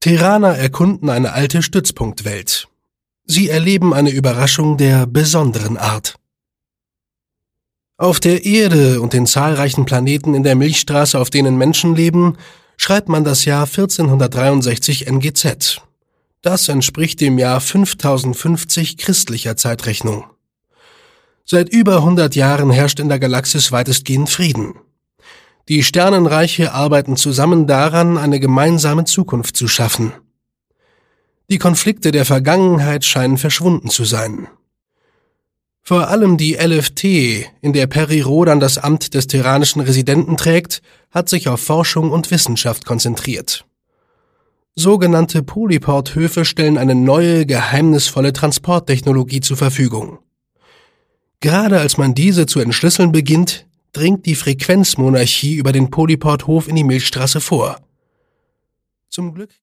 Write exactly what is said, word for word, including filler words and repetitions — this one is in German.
Terraner erkunden eine alte Stützpunktwelt. Sie erleben eine Überraschung der besonderen Art. Auf der Erde und den zahlreichen Planeten in der Milchstraße, auf denen Menschen leben, schreibt man das Jahr vierzehnhundertdreiundsechzig N G Z. Das entspricht dem Jahr fünftausendfünfzig christlicher Zeitrechnung. Seit über hundert Jahren herrscht in der Galaxis weitestgehend Frieden. Die Sternenreiche arbeiten zusammen daran, eine gemeinsame Zukunft zu schaffen. Die Konflikte der Vergangenheit scheinen verschwunden zu sein. Vor allem die L F T, in der Peri Rhodan das Amt des terranischen Residenten trägt, hat sich auf Forschung und Wissenschaft konzentriert. Sogenannte Polyport-Höfe stellen eine neue, geheimnisvolle Transporttechnologie zur Verfügung. Gerade als man diese zu entschlüsseln beginnt, dringt die Frequenzmonarchie über den Polyport-Hof in die Milchstraße vor. Zum Glück